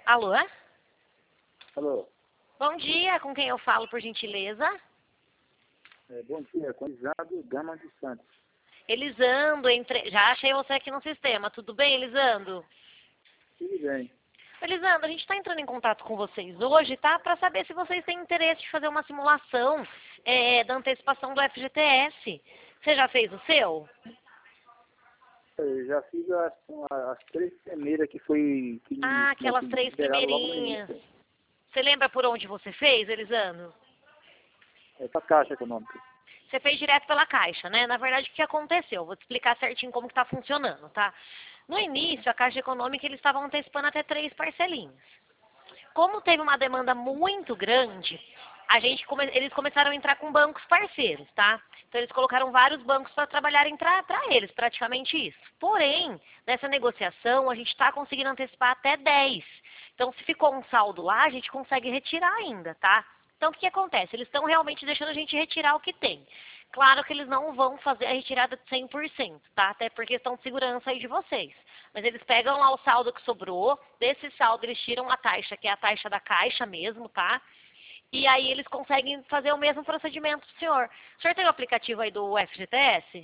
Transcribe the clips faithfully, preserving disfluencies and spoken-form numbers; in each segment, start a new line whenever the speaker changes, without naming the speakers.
Alô?
Alô.
Bom dia, com quem eu falo, por gentileza?
É, bom dia, com Elisandro Gama dos Santos.
Elisandro, entre... já achei você aqui no sistema. Tudo bem, Elisandro?
Tudo bem.
Elisandro, a gente está entrando em contato com vocês hoje, tá? Para saber se vocês têm interesse de fazer uma simulação é, da antecipação do F G T S. Você já fez o seu?
Eu já fiz as, as três primeiras que foi... Que,
Ah,
que,
aquelas
que
três
liberaram logo no
primeirinhas.
início.
Você lembra por onde você fez, Elisandro?
É para Caixa Econômica.
Você fez direto pela Caixa, né? Na verdade, o que aconteceu? Vou te explicar certinho como que está funcionando, tá? No início, a Caixa Econômica, eles estavam antecipando até três parcelinhas. Como teve uma demanda muito grande, a gente come... eles começaram a entrar com bancos parceiros, tá? Então, eles colocaram vários bancos para trabalharem para eles, praticamente isso. Porém, nessa negociação, a gente está conseguindo antecipar até dez. Então, se ficou um saldo lá, a gente consegue retirar ainda, tá? Então, o que, que acontece? Eles estão realmente deixando a gente retirar o que tem. Claro que eles não vão fazer a retirada de cem por cento, tá? Até por questão de segurança aí de vocês. Mas eles pegam lá o saldo que sobrou, desse saldo eles tiram a taxa, que é a taxa da Caixa mesmo, tá? E aí eles conseguem fazer o mesmo procedimento do senhor. O senhor tem o aplicativo aí do F G T S?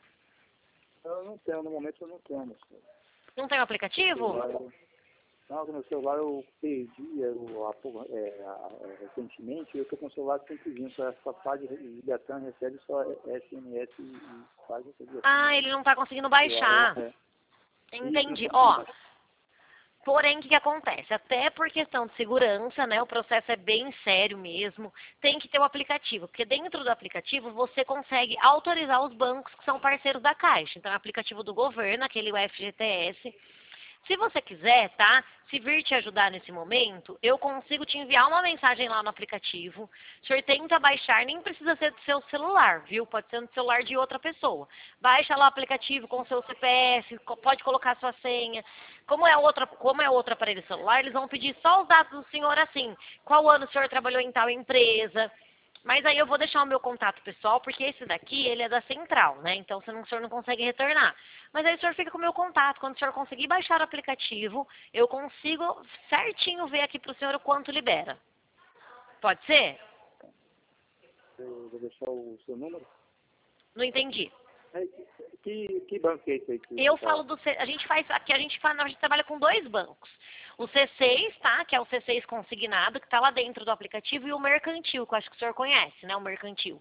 Eu não tenho, no momento eu não tenho. Meu senhor.
Não tem o aplicativo?
Celular, eu- Não, no meu celular eu perdi eu, há pouco- é, há- é, recentemente, eu estou com o celular cento e vinte, só essa parte de ligação recebe só S M S e faz essa ligação.
Ah, ele não está conseguindo baixar.
É,
Entendi.
isso,
Ó, porém, o que, que acontece? Até por questão de segurança, né? O processo é bem sério mesmo. Tem que ter o aplicativo, porque dentro do aplicativo você consegue autorizar os bancos que são parceiros da Caixa. Então, é o aplicativo do governo, aquele F G T S. Se você quiser, tá? Se vir te ajudar nesse momento, eu consigo te enviar uma mensagem lá no aplicativo. O senhor tenta baixar, nem precisa ser do seu celular, viu? Pode ser no celular de outra pessoa. Baixa lá o aplicativo com o seu C P F, pode colocar sua senha. Como é, outra, como é outro aparelho celular, eles vão pedir só os dados do senhor assim. Qual ano o senhor trabalhou em tal empresa? Mas aí eu vou deixar o meu contato pessoal, porque esse daqui, ele é da central, né? Então, senão o senhor não consegue retornar. Mas aí o senhor fica com o meu contato. Quando o senhor conseguir baixar o aplicativo, eu consigo certinho ver aqui para o senhor o quanto libera. Pode ser?
eu vou deixar o seu número.
Não entendi.
É, que, que banco é esse aí? Que
Eu
você
falo
fala?
do... C- A gente faz... Aqui a gente, faz, a gente trabalha com dois bancos. O C seis, tá? Que é o C seis consignado, que está lá dentro do aplicativo. E o mercantil, que eu acho que o senhor conhece, né? O mercantil.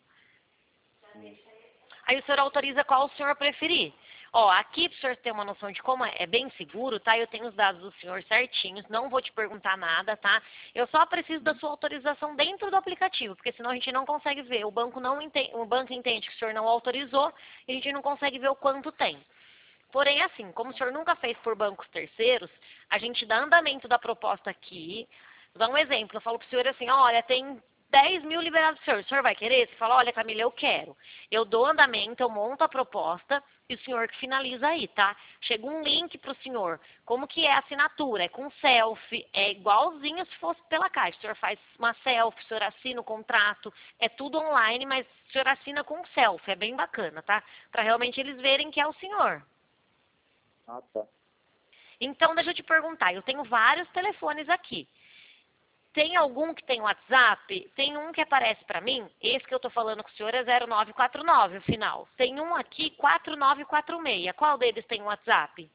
Aí o senhor autoriza qual o senhor preferir. Ó, aqui para o senhor ter uma noção de como é, é bem seguro, tá? Eu tenho os dados do senhor certinhos, não vou te perguntar nada, tá? Eu só preciso da sua autorização dentro do aplicativo, porque senão a gente não consegue ver. O banco não entende, o banco entende que o senhor não autorizou e a gente não consegue ver o quanto tem. Porém, assim, como o senhor nunca fez por bancos terceiros, a gente dá andamento da proposta aqui. Vou dar um exemplo, eu falo para o senhor assim, olha, tem dez mil liberados do senhor, o senhor vai querer? Você fala, olha, Camila, eu quero. Eu dou andamento, eu monto a proposta e o senhor que finaliza aí, tá? Chega um link para o senhor, como que é a assinatura? É com selfie, é igualzinho se fosse pela Caixa. O senhor faz uma selfie, o senhor assina o contrato, é tudo online, mas o senhor assina com selfie, é bem bacana, tá? Para realmente eles verem que é o senhor.
Ah, tá.
Então, deixa eu te perguntar, eu tenho vários telefones aqui. Tem algum que tem WhatsApp? Tem um que aparece para mim, esse que eu tô falando com o senhor é zero nove quatro nove, o final. Tem um aqui, quatro nove quatro seis. Qual deles tem WhatsApp?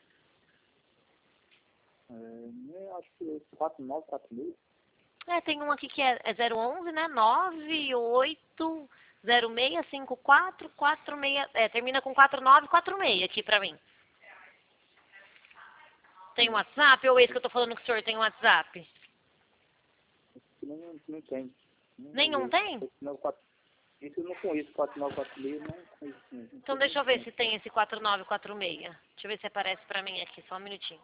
É, eu acho que quatro nove quatro seis.
É, tem um aqui que é, é zero onze, né? nove oito zero seis cinco quatro quatro seis. É, termina com quatro nove quatro seis aqui para mim. Tem WhatsApp? Ou esse que eu tô falando com o senhor tem WhatsApp?
Não, não tem. Não
Nenhum tem?
Não, quatro, isso eu não conheço, quatro nove quatro seis, não conheço. Não.
Então deixa eu ver se tem esse quatro nove quatro seis. Deixa eu ver se aparece pra mim aqui, só um minutinho.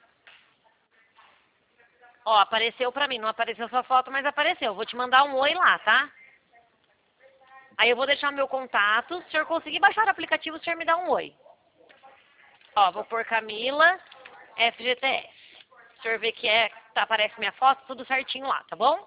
Ó, apareceu pra mim, não apareceu sua foto, mas apareceu. Vou te mandar um oi lá, tá? Aí eu vou deixar meu contato. Se o senhor conseguir baixar o aplicativo, o senhor me dá um oi. Ó, vou pôr Camila F G T S. O senhor vê que é, tá, aparece minha foto, tudo certinho lá, tá bom?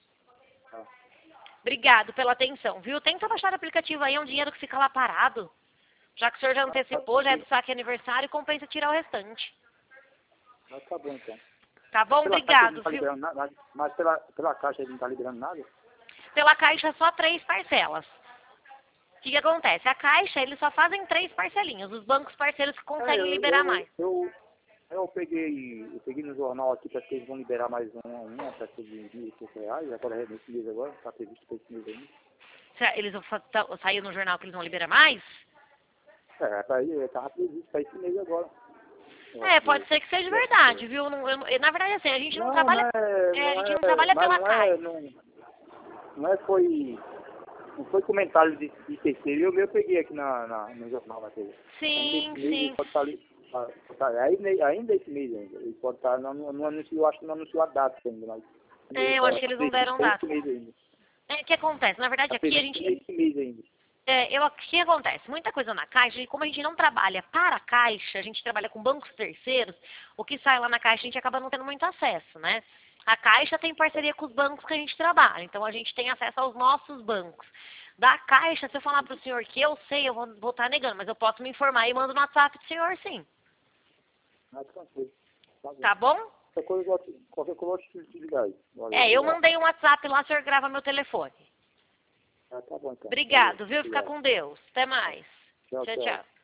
Obrigado pela atenção, viu? Tenta baixar o aplicativo aí, é um dinheiro que fica lá parado. Já que o senhor já antecipou, já é do saque aniversário, compensa tirar o restante.
Ah, tá bom então.
Tá bom?
Pela
Obrigado,
Caixa ele não tá
viu?
liberando nada, mas pela, pela Caixa ele não está liberando nada?
Pela Caixa, só três parcelas. O que, que acontece? A Caixa, eles só fazem três parcelinhas. Os bancos parceiros que
É,
conseguem
eu,
liberar
eu,
mais.
eu, eu peguei, eu peguei no jornal aqui, parece que eles vão liberar mais uma, uma parece de mil e poucos reais, agora é nesse mês agora, está previsto para esse mês ainda.
Será- Eles vão fa- tá- saiu no jornal que eles vão liberar mais?
É, para ele, estava previsto para esse mês agora. Eu
É,
acho
pode
que-
ser que seja
eu acho
verdade,
que-
viu? Não- eu não- na verdade, assim, a gente não
Não, não
trabalha,
é,
é, a
não
gente não
é,
trabalha
mas
pela
não é,
Caixa.
não, não é, foi, não foi comentário de, de terceiro, eu, eu peguei aqui na, na, no jornal na T V.
Sim,
Ainda esse mês ele
sim.
pode estar ali, ah, tá, ainda, ainda esse mês ainda, ele pode estar, não, não, não anunciou, acho que não anunciou a data ainda, mas
É, eu acho que eles não deram
previsto
data.
esse mês ainda.
É, o que acontece? Na verdade,
Tá
aqui a
previsto
gente...
esse mês ainda.
É, eu, o que acontece? Muita coisa na Caixa, e como a gente não trabalha para a Caixa, a gente trabalha com bancos terceiros, o que sai lá na Caixa a gente acaba não tendo muito acesso, né? A Caixa tem parceria com os bancos que a gente trabalha, então a gente tem acesso aos nossos bancos. Da Caixa, se eu falar para o senhor que eu sei, eu vou, vou estar negando, mas eu posso me informar e mando no WhatsApp do senhor, sim.
Ah, tranquilo. Tá bom.
Tá bom?
Qualquer coisa, eu vou te- qualquer coisa eu vou te te ligar aí. Valeu,
É, eu
obrigado.
mandei um WhatsApp lá, o senhor grava meu telefone.
Ah, tá bom então.
Obrigado,
Valeu,
viu? Fica
obrigado.
com Deus. Até mais.
Tchau,
Tchau,
tchau.
tchau.